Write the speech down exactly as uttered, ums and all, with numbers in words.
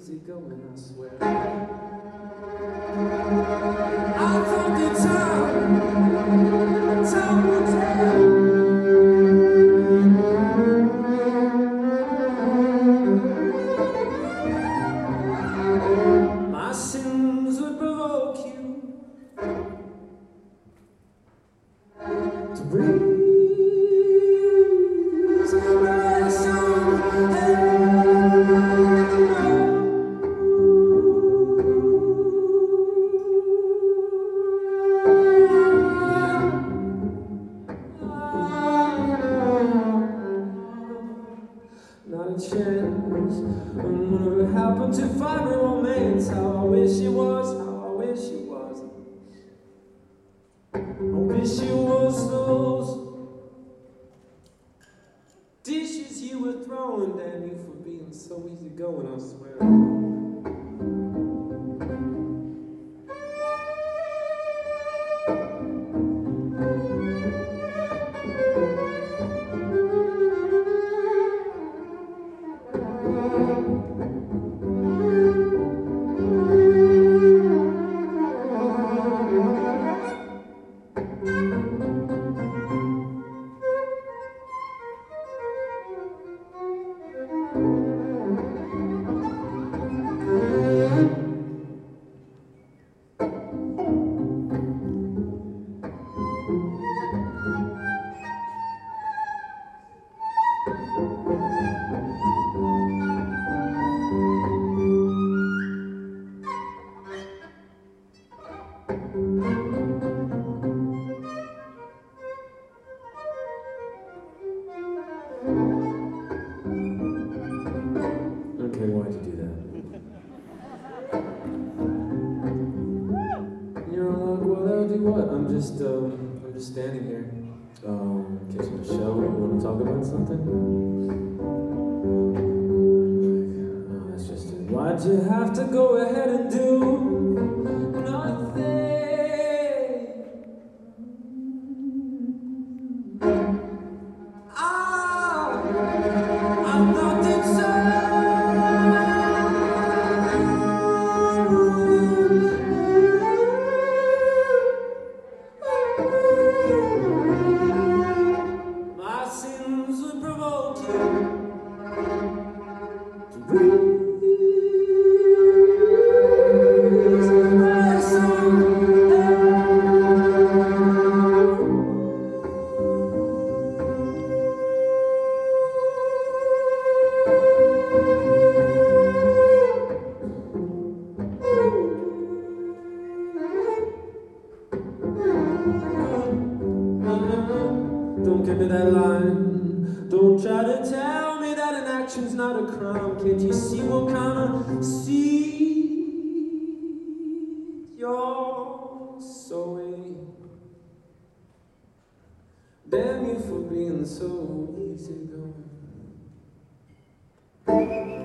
easy going, I swear. I thought the time, time would tell. My sins would provoke you to breathe. Not a chance. And whatever happened to fiber romance? How I wish it was, how I wish it was. I wish it was those dishes you were throwing, damn you for being so easy going, I swear. Okay, why'd you do that? You're like, well, that'll do what? I'm just, um, I'm just standing here, um, catching a show. You want to talk about something? Oh, that's just it. Why'd you have to go ahead and do nothing? Ah, I'm not insane. My sins would provoke you to breathe. Don't give me that line. Don't try to tell me that an action's not a crime. Can't you see what kind of seed you're sowing? Damn you for being so easy going.